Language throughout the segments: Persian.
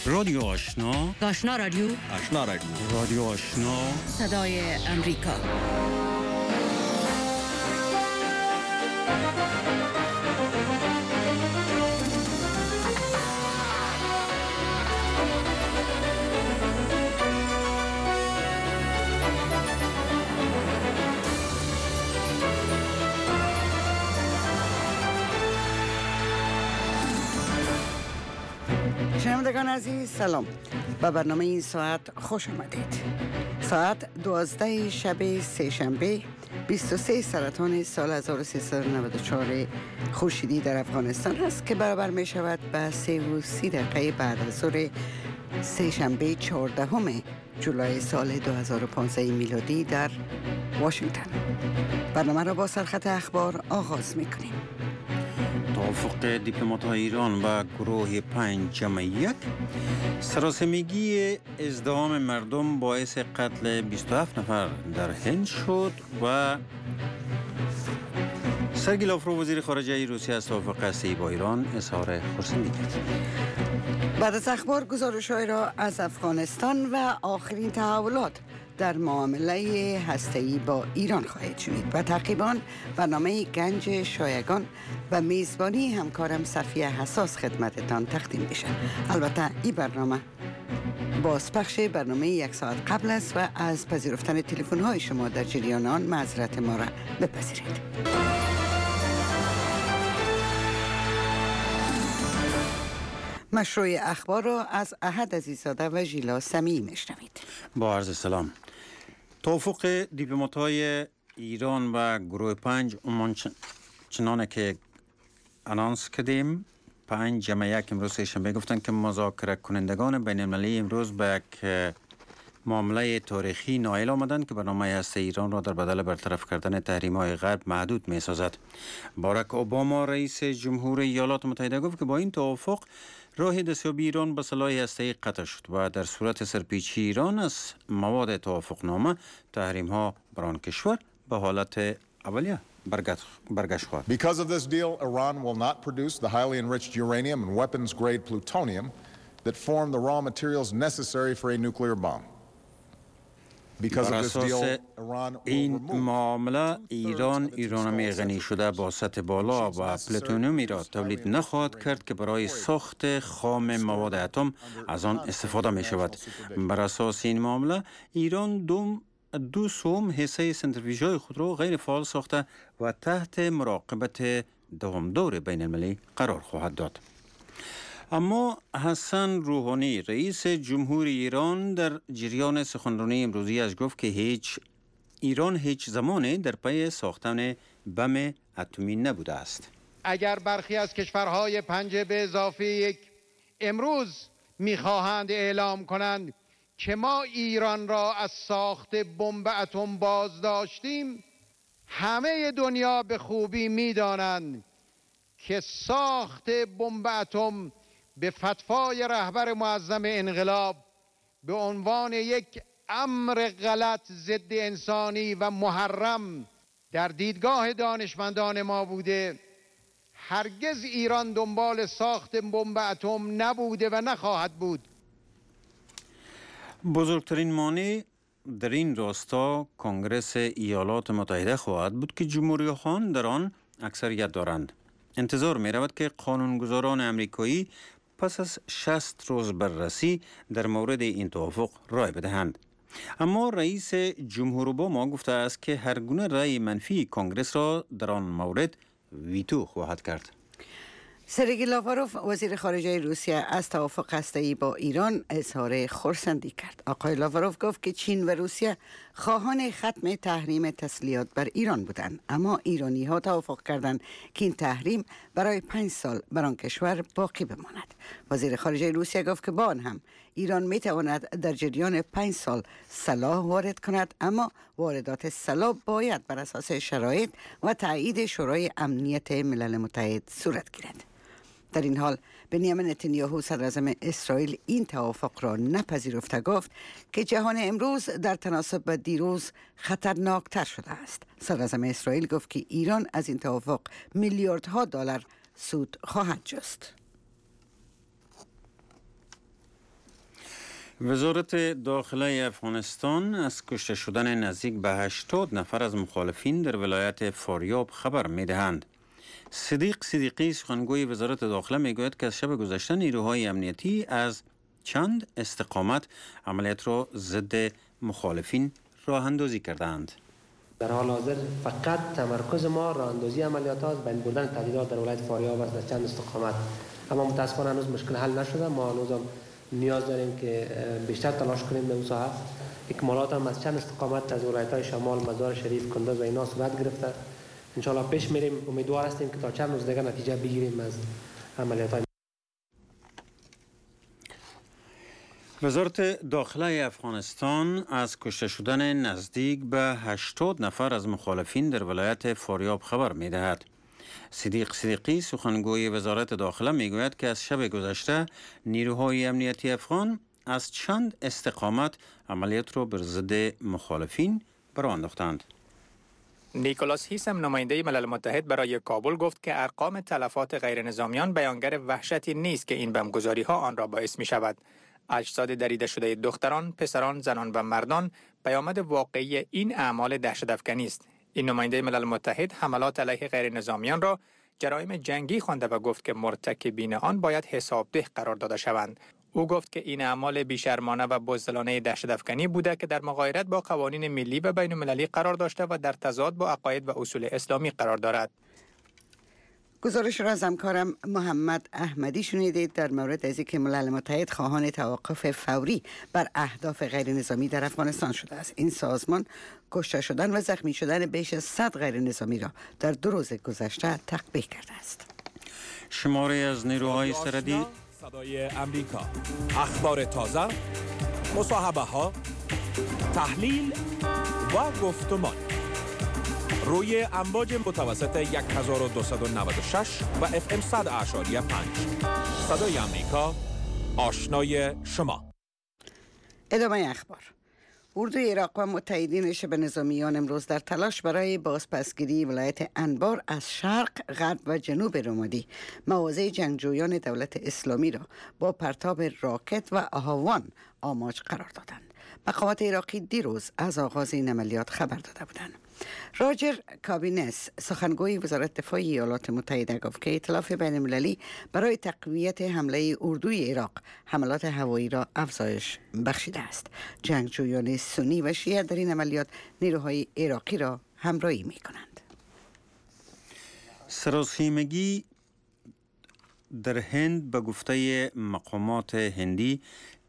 رادیو آشنا، آشنا رادیو، آشنا رادیو، رادیو آشنا، صدای امریکا. شنوندگان عزیز سلام، به برنامه این ساعت خوش آمدید. ساعت 12 شب سه‌شنبه 23 سرطان سال 1394 خورشیدی در افغانستان است که برابر می شود به 3:30 دقیقه بعد از ظهر سه‌شنبه 14 جولای سال 2015 میلادی در واشنگتن. برنامه را با سرخط اخبار آغاز می کنیم. توافق دیپلمات‌های ایران و گروه 5+1 سراسیمگی ازدحام مردم باعث قتل 27 نفر در هند شد و سرگی لاوروف وزیر خارجه روسیه از توافق هسته‌ای با ایران اظهار خرسندی کرد. بعد از اخبار گزارش‌های را از افغانستان و آخرین تحولات در معامله هسته‌ای با ایران خواهید شنید و تعقیباً برنامه گنج شایگان و میزبانی همکارم صفیه حساس خدمتتان تقدیم میشه. البته این برنامه بازپخش برنامه 1 ساعت قبل است و از پذیرفتن تلفن‌های شما در جریان آن معذرت ما را بپذیرید. مشروع اخبار را از احد عزیزاده و ژیلا سمیعی میشنوید. با عرض سلام. توافق دیپلمات‌های ایران و گروه 5 چنانه که انانس کردیم 5+1 امروز سه‌شنبه گفتن که مذاکره کنندگان بین المللی امروز به یک معامله تاریخی نائل آمدند که برنامه هسته ایران را در بدل برطرف کردن تحریم‌های غرب محدود می‌سازد. باراک اوباما رئیس جمهور ایالات متحده گفت که با این توافق راه دستیابی ایران به سلاح هسته‌ای قطع شد و در صورت سرپیچی ایران از مواد توافقنامه تحریم‌ها بر آن کشور به حالت اولیه برگشت خواهد. Because of this deal, Iran will not produce the highly enriched uranium and weapons-grade plutonium that form the raw materials necessary for a nuclear bomb. بر اساس این معامله ایران یورانیوم غنی شده با سطح بالا و پلوتونیومی را تولید نخواهد کرد که برای ساخت خام مواد اتم از آن استفاده می شود. بر اساس این معامله ایران دو سوم حصه سنتریفیوژهای خود را غیر فعال ساخته و تحت مراقبت دوامدار بین المللی قرار خواهد داد. اما حسن روحانی رئیس جمهور ایران در جریان سخنرانی امروزیش گفت که ایران هیچ زمانی در پی ساختن بم اتمی نبوده است. اگر برخی از کشورهای 5+1 امروز می‌خواهند اعلام کنند که ما ایران را از ساخت بمب اتم بازداشتیم، همه دنیا به خوبی می‌دانند که ساخت بمب اتم به فتوای رهبر معظم انقلاب به عنوان یک امر غلط، ضد انسانی و محرم در دیدگاه دانشمندان ما بوده. هرگز ایران دنبال ساخت بمب اتم نبوده و نخواهد بود. بزرگترین مانع در این راستا کنگره ایالات متحده خواهد بود که جمهوری‌خواهان در آن اکثریت دارند. انتظار می رود که قانونگذاران امریکایی پس از 60 روز بررسی در مورد این توافق رای بدهند. اما رئیس جمهور اوباما گفته است که هر گونه رای منفی کنگره را در آن مورد ویتو خواهد کرد. سرگی لاوروف وزیر خارجه روسیه از توافق هسته‌ای با ایران اظهار خرسندی کرد. آقای لاوروف گفت که چین و روسیه خواهان ختم تحریم تسلیحات بر ایران بودند، اما ایرانی ها توافق کردند که این تحریم برای 5 سال بر آن کشور باقی بماند. وزیر خارجه روسیه گفت که با آن هم ایران می تواند در جریان 5 سال سلاح وارد کند، اما واردات سلاح باید بر اساس شرایط و تایید شورای امنیت ملل متحد صورت گیرد. در این حال بنیامین نتانیاهو صدراعظم اسرائیل این توافق را نپذیرفته گفت که جهان امروز در تناسب با دیروز خطرناکتر شده است. صدراعظم اسرائیل گفت که ایران از این توافق میلیاردها دلار سود خواهد جست. وزارت داخله افغانستان از کشته شدن نزدیک به 80 نفر از مخالفین در ولایت فاریاب خبر می‌دهند. صدیق صدیقی سخنگوی وزارت داخله میگوید که از شب گذشته نیروهای امنیتی از چند استقامت عملیات را ضد مخالفین راه اندازی کردند. در حال حاضر فقط تمرکز ما راه اندازی عملیات است، بین بردن تهدیدات در ولایت فاریاب است در چند استقامت. اما متاسفانه هنوز مشکل حل نشده. ما هنوز هم نیاز داریم که بیشتر تلاش کنیم در اون ساحه. اکمالات هم از چند استقامت از ولایت‌های شمال، مزار شریف، کندز و اینا صورت گرفته. ان شاء الله پیش میریم، امیدوار هستیم که تا چند روز دیگه نتیجه بگیریم از عملیات. وزارت داخله افغانستان از کشته شدن نزدیک به 80 نفر از مخالفین در ولایت فاریاب خبر می‌دهد. صدیق صدیقی سخنگوی وزارت داخله میگوید که از شب گذشته نیروهای امنیتی افغان از چند استقامت عملیات را بر ضد مخالفین برآ انداختند. نیکولاس هیسم نماینده ملل متحد برای کابل گفت که ارقام تلفات غیر نظامیان بیانگر وحشتی نیست که این بمبگذاری ها آن را باعث می شود. اجساد دریده شده دختران، پسران، زنان و مردان پیامد واقعی این اعمال دهشت‌افکنی است. این نماینده ملل متحد حملات علیه غیر نظامیان را جرایم جنگی خوانده و گفت که مرتکبین آن باید حسابده قرار داده شوند. او گفت که این اعمال بیشرمانه و بزدلانه دهشت‌افکنی بوده که در مغایرت با قوانین ملی و بین‌المللی قرار داشته و در تضاد با عقاید و اصول اسلامی قرار دارد. گزارش را از همکارم محمد احمدی شنیدید در مورد از اینکه ملل متحد خواهان توقف فوری بر اهداف غیر نظامی در افغانستان شده است. این سازمان کشته شدن و زخمی شدن بیش از 100 غیر نظامی را در 2 روز گذشته تقبیح کرده است. شماری از نیروهای سرحدی صدای امریکا، اخبار تازه، مصاحبه ها، تحلیل و گفتمان روی امواج متوسط 1296 و FM 100.5. صدای امریکا، آشنای شما. ادامه اخبار. اردوی عراق و متحدینش به نظامیان امروز در تلاش برای بازپسگیری ولایت انبار از شرق، غرب و جنوب رمادی مواضع جنگجویان دولت اسلامی را با پرتاب راکت و آهوان آماج قرار دادند. مقامات عراقی دیروز از آغاز این عملیات خبر داده بودند. راجر کابینس سخنگوی وزارت دفاع ایالات متحده گفت که ائتلاف بین المللی برای تقویت حمله اردوی عراق حملات هوایی را افزایش بخشیده است. جنگجویان سنی و شیعه در این عملیات نیروهای عراقی را همراهی می کنند. سراسیمگی در هند به گفته مقامات هندی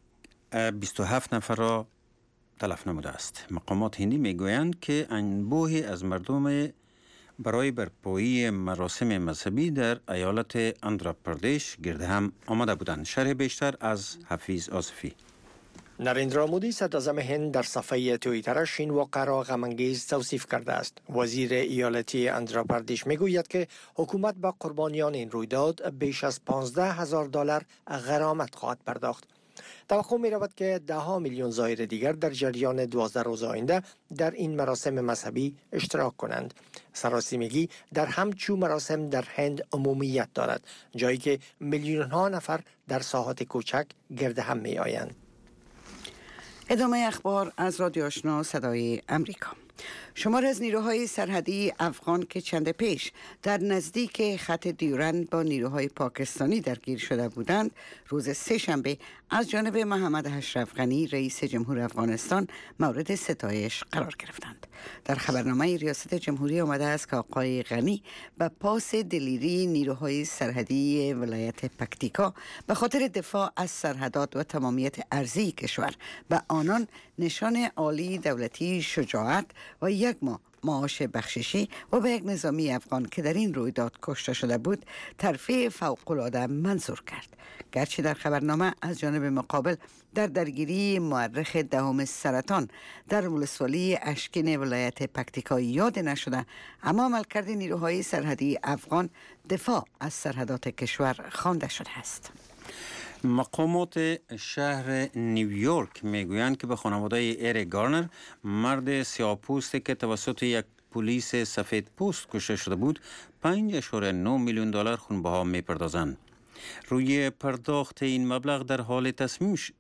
27 نفر را تلف نموده است. مقامات هندی میگویند که انبوهی از مردم برای برپایی مراسم مذهبی در ایالت آندھراپردیش گرد هم آمده بودند. شرح بیشتر از حفیظ آصفی. نریندرا مودی صدراعظم هند در صفحه توییترش این واقعه را غم‌انگیز توصیف کرده است. وزیر ایالتی آندھراپردیش میگوید که حکومت به قربانیان این رویداد بیش از $15,000 غرامت خواهد پرداخت. توقع می رود که 10 میلیون زائر دیگر در جریان 12 روز آینده در این مراسم مذهبی اشتراک کنند. سراسیمگی در همچون مراسم در هند عمومیت دارد، جایی که میلیون ها نفر در ساحات کوچک گرد هم می آیند. ادامه اخبار از رادیو آشنا صدای امریکا. شمار از نیروهای سرحدی افغان که چند پیش در نزدیک خط دیورند با نیروهای پاکستانی درگیر شده بودند، روز سه‌شنبه از جانب محمد اشرف غنی رئیس جمهور افغانستان مورد ستایش قرار گرفتند. در خبرنامه ریاست جمهوری آمده است که آقای غنی به پاس دلیری نیروهای سرحدی ولایت پکتیکا به خاطر دفاع از سرحدات و تمامیت ارضی کشور به آنان نشان عالی دولتی شجاعت و 1 ماه معاش بخششی و به یک نظامی افغان که در این رویداد کشته شده بود ترفیع فوق‌العاده منظور کرد. گرچه در خبرنامه از جانب مقابل در درگیری مورخ 10 سرطان در ولسوالی اشکین ولایت پکتیکا یاد نشده، اما عملکرد نیروهای سرحدی افغان دفاع از سرحدات کشور خوانده شده است. مقامات شهر نیویورک میگویند که به خانواده ایر گارنر، مرد سیاه‌پوستی که توسط یک پلیس سفید پوست کشته شده بود، $5.9 میلیون خونبها میپردازند. روی پرداخت این مبلغ در حال